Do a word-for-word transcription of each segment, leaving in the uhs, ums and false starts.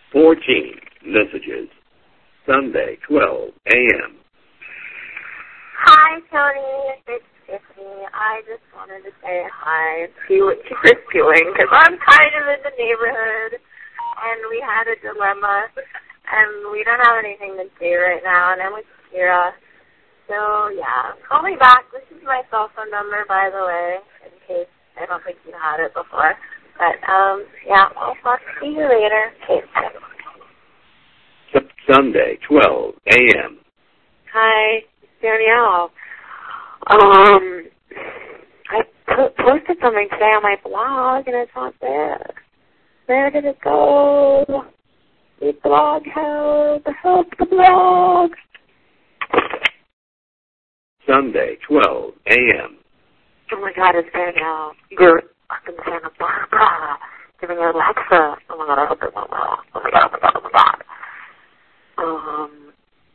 fourteen messages. Sunday, twelve a.m. Hi, Tony. It's Tiffany. I just wanted to say hi and see what you were doing, because I'm kind of in the neighborhood, and we had a dilemma, and we don't have anything to do right now, and I'm with Kira. So, yeah, call me back. This is my cell phone number, by the way, in case I don't think you had it before. But, um, yeah, I'll talk to you later. Okay, Sunday, twelve a.m. Hi, Danielle. Um, I po- posted something today on my blog, and it's not there. Where did it go? The blog help, help the blog. Sunday, twelve a.m. Oh my God, it's Danielle. You're fucking Santa Barbara. Giving her Alexa. Oh my God, I hope it went well. Oh my God, oh my God, oh my God. Um,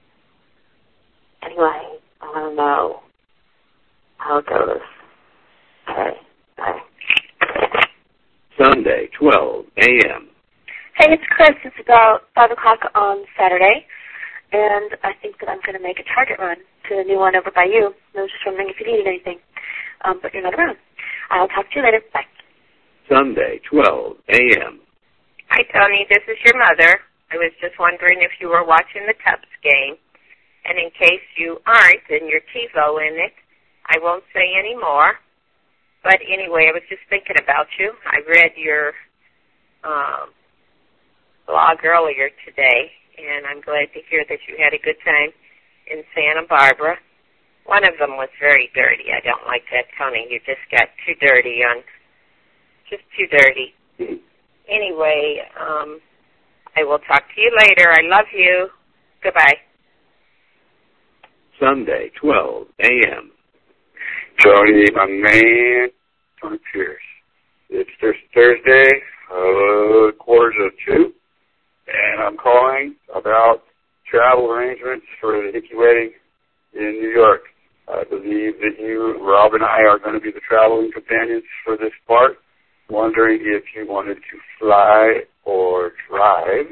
anyway, I want to know how it goes. Okay, bye. Sunday, twelve a.m. Hey, it's Chris. It's about five o'clock on Saturday, and I think that I'm going to make a Target run to the new one over by you. I was just wondering if you needed anything, um, but you're not around. I'll talk to you later. Bye. Sunday, twelve a.m. Hi, Tony. This is your mother. I was just wondering if you were watching the Cubs game, and in case you aren't and you're TiVo in it, I won't say any more. But anyway, I was just thinking about you. I read your um, blog earlier today, and I'm glad to hear that you had a good time in Santa Barbara. One of them was very dirty. I don't like that, Tony. You just got too dirty on, just too dirty. Anyway, um, I will talk to you later. I love you. Goodbye. Sunday, twelve a.m. Tony, my man, Tony Pierce. It's this Thursday, uh, quarters of two, and I'm calling about travel arrangements for the Hickey wedding in New York. I believe that you, Rob, and I are going to be the traveling companions for this part. Wondering if you wanted to fly or drive.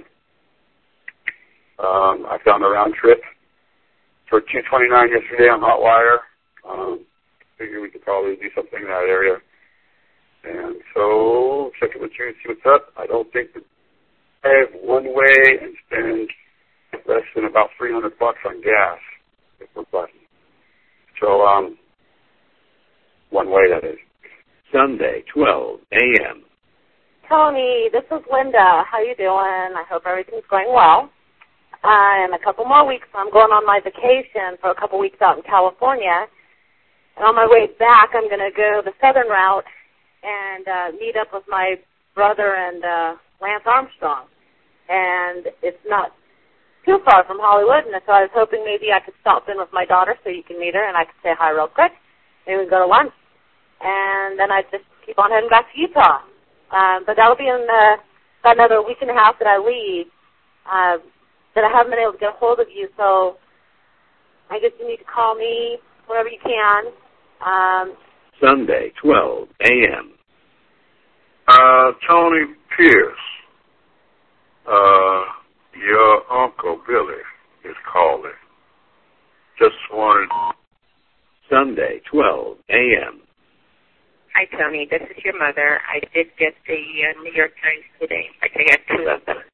Um, I found a round trip for two twenty-nine yesterday on Hotwire. Um, figure we could probably do something in that area. And so, check it with you and see what's up. I don't think that I have one way and spend less than about three hundred bucks on gas if we're lucky. So, um, one way that is. Sunday, twelve a.m. Tony, this is Linda. How you doing? I hope everything's going well. Uh, in a couple more weeks, I'm going on my vacation for a couple weeks out in California. And on my way back, I'm going to go the southern route and uh, meet up with my brother and uh, Lance Armstrong. And it's not too far from Hollywood, and so I was hoping maybe I could stop in with my daughter so you can meet her and I could say hi real quick. Maybe we can go to lunch. And then I just keep on heading back to Utah. Um, but that'll be in uh, about another week and a half that I leave. Uh, that I haven't been able to get a hold of you, so I guess you need to call me whenever you can. Um, Sunday, twelve a.m. Uh, Tony Pierce, uh, your Uncle Billy is calling. Just wanted... Sunday, twelve a.m. Hi, Tony. This is your mother. I did get the uh, New York Times today. I think I got two of them.